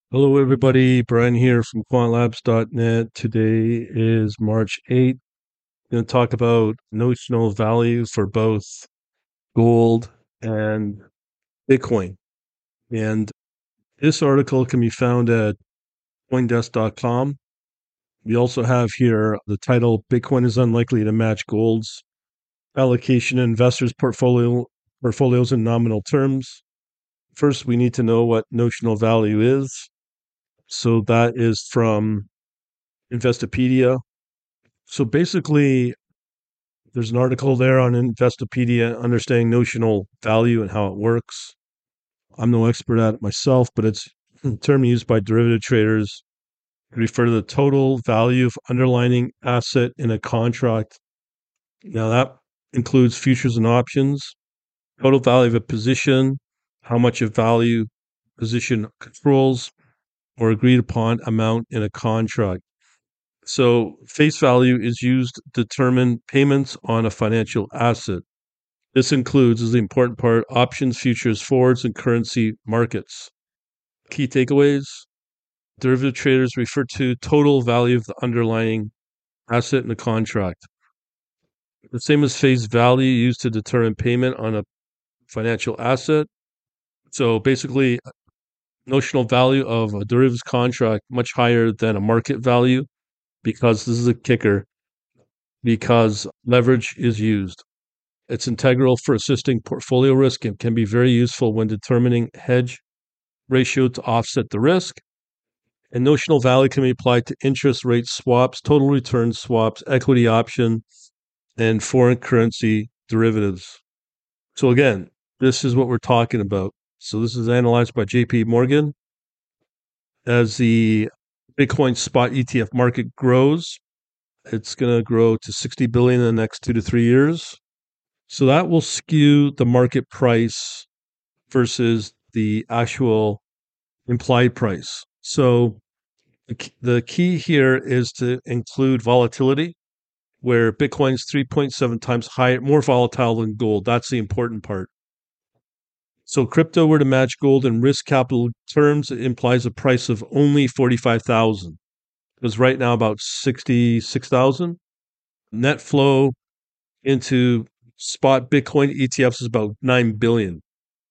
Hello, everybody. Brian here from quantlabs.net. Today is March 8th. I'm going to talk about notional value for both gold and Bitcoin. And this article can be found at coindesk.com. We also have here the title Bitcoin is unlikely to match gold's allocation in investors' portfolios in nominal terms. First, we need to know what notional value is. So that is from Investopedia. So basically, there's an article there on Investopedia, understanding notional value and how it works. I'm no expert at it myself, but it's a term used by derivative traders to refer to the total value of underlying asset in a contract. Now, that includes futures and options, total value of a position, how much of value position controls, or agreed upon amount in a contract. So face value is used to determine payments on a financial asset. This includes, is the important part, options, futures, forwards, and currency markets. Key takeaways: derivative traders refer to total value of the underlying asset in a contract. The same as face value used to determine payment on a financial asset. So basically, notional value of a derivatives contract much higher than a market value, because this is a kicker, because leverage is used. It's integral for assisting portfolio risk and can be very useful when determining hedge ratio to offset the risk. And notional value can be applied to interest rate swaps, total return swaps, equity option, and foreign currency derivatives. So again, this is what we're talking about. So this is analyzed by JP Morgan. As the Bitcoin spot ETF market grows, it's going to grow to 60 billion in the next 2 to 3 years. So that will skew the market price versus the actual implied price. So the key here is to include volatility, where Bitcoin's 3.7 times higher, more volatile than gold. That's the important part. So crypto were to match gold in risk capital terms, it implies a price of only 45,000. It was right now about 66,000. Net flow into spot Bitcoin ETFs is about 9 billion.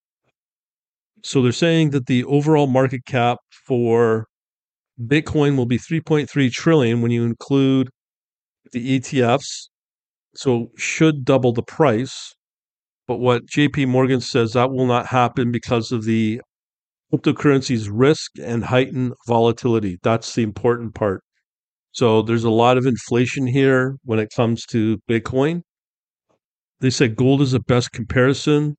So they're saying that the overall market cap for Bitcoin will be 3.3 trillion when you include the ETFs. So should double the price. But what JP Morgan says, that will not happen because of the cryptocurrency's risk and heightened volatility. That's the important part. So there's a lot of inflation here when it comes to Bitcoin. They said gold is the best comparison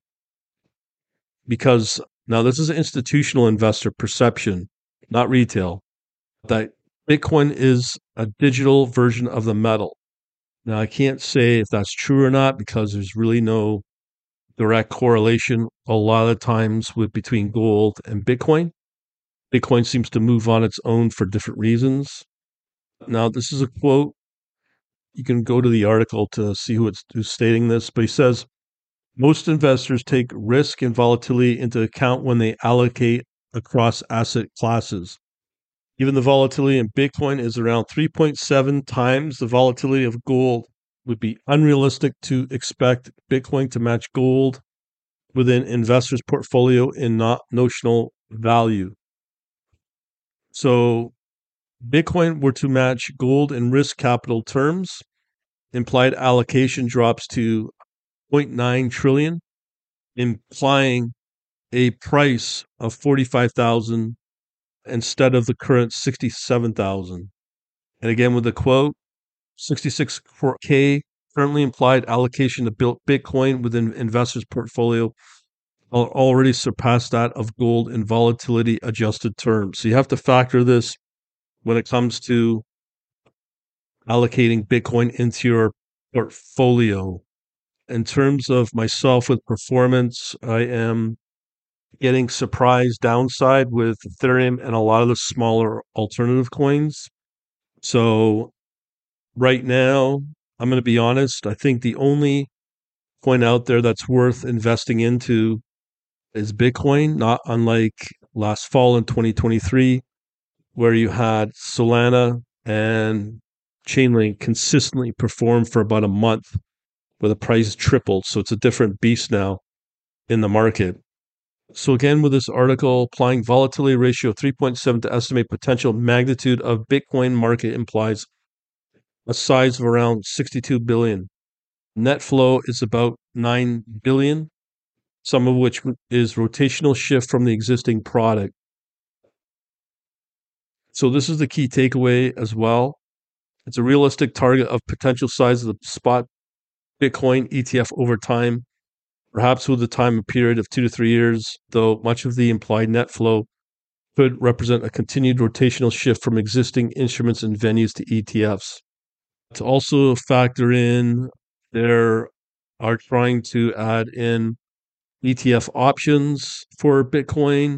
because now this is an institutional investor perception, not retail, that Bitcoin is a digital version of the metal. Now, I can't say if that's true or not because there's really no direct correlation a lot of times with between gold and Bitcoin. Bitcoin seems to move on its own for different reasons. Now, this is a quote. You can go to the article to see who's stating this, but he says most investors take risk and volatility into account when they allocate across asset classes. Even the volatility in Bitcoin is around 3.7 times the volatility of gold. It would be unrealistic to expect Bitcoin to match gold within investors' portfolio in not notional value. So Bitcoin were to match gold in risk capital terms, implied allocation drops to zero 0.9 trillion, implying a price of 45,000 instead of the current 67,000. And again, with the quote, 66K currently implied allocation to built Bitcoin within investors' portfolio already surpassed that of gold in volatility adjusted terms. So you have to factor this when it comes to allocating Bitcoin into your portfolio. In terms of myself with performance, I am getting surprise downside with Ethereum and a lot of the smaller alternative coins. So right now, I'm going to be honest, I think the only coin out there that's worth investing into is Bitcoin, not unlike last fall in 2023. where you had Solana and Chainlink consistently perform for about a month where the price tripled. So it's a different beast now in the market. So again, with this article, applying volatility ratio of 3.7 to estimate potential magnitude of Bitcoin market implies a size of around 62 billion. Net flow is about 9 billion, some of which is rotational shift from the existing product. So this is the key takeaway as well. It's a realistic target of potential size of the spot Bitcoin ETF over time, perhaps with a time period of 2 to 3 years, though much of the implied net flow could represent a continued rotational shift from existing instruments and venues to ETFs. To also factor in, there are trying to add in ETF options for Bitcoin,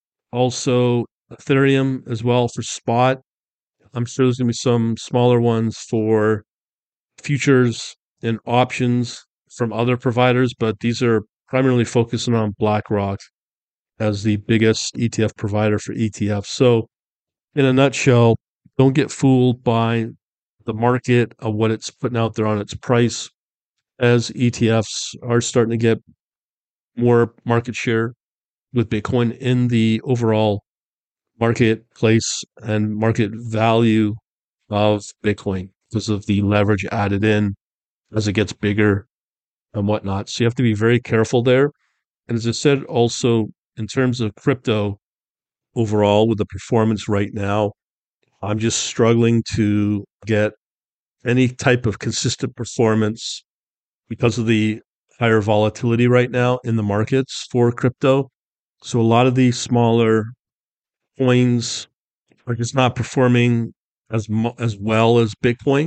also Ethereum as well for spot. I'm sure there's going to be some smaller ones for futures and options from other providers, but these are primarily focusing on BlackRock as the biggest ETF provider for ETFs. So, in a nutshell, don't get fooled by the market of what it's putting out there on its price, as ETFs are starting to get more market share with Bitcoin in the overall marketplace and market value of Bitcoin because of the leverage added in as it gets bigger and whatnot. So you have to be very careful there. And as I said, also in terms of crypto overall with the performance right now, I'm just struggling to get any type of consistent performance because of the higher volatility right now in the markets for crypto. So a lot of these smaller coins are just not performing as well as Bitcoin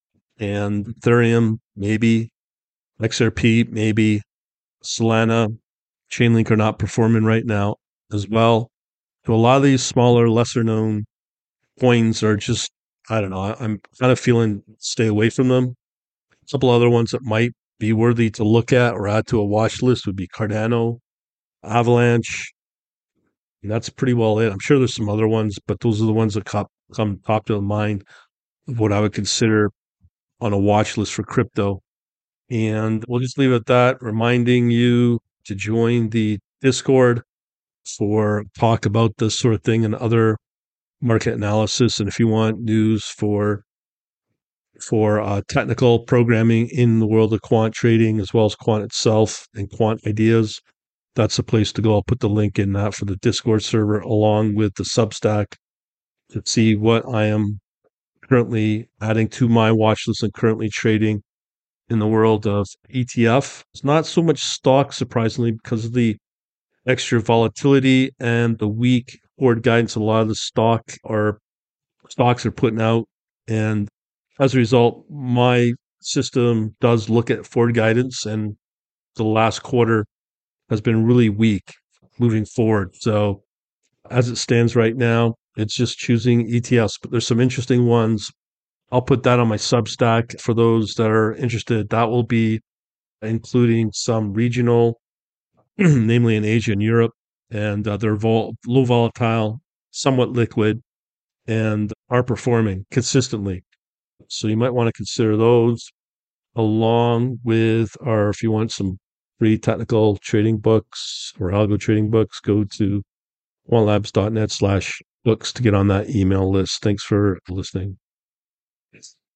and Ethereum, maybe XRP, maybe Solana, Chainlink are not performing right now as well. So a lot of these smaller, lesser known coins are just, I don't know, I'm kind of feeling stay away from them. A couple other ones that might be worthy to look at or add to a watch list would be Cardano, Avalanche. And that's pretty well it. I'm sure there's some other ones, but those are the ones that come top to mind of what I would consider on a watch list for crypto. And we'll just leave it at that, reminding you to join the Discord for talk about this sort of thing and other market analysis. And if you want news for technical programming in the world of quant trading, as well as quant itself and quant ideas, that's the place to go. I'll put the link in that for the Discord server along with the Substack to see what I am currently adding to my watch list and currently trading in the world of ETF. It's not so much stock, surprisingly, because of the extra volatility and the weak forward guidance a lot of the stocks are putting out. And as a result, my system does look at forward guidance, and the last quarter has been really weak moving forward. So as it stands right now, it's just choosing ETFs, but there's some interesting ones. I'll put that on my Substack for those that are interested. That will be including some regional, namely in Asia and Europe, and they're low volatile, somewhat liquid, and are performing consistently. So you might want to consider those along with, or if you want some free technical trading books or algo trading books, go to quantlabs.net/books to get on that email list. Thanks for listening.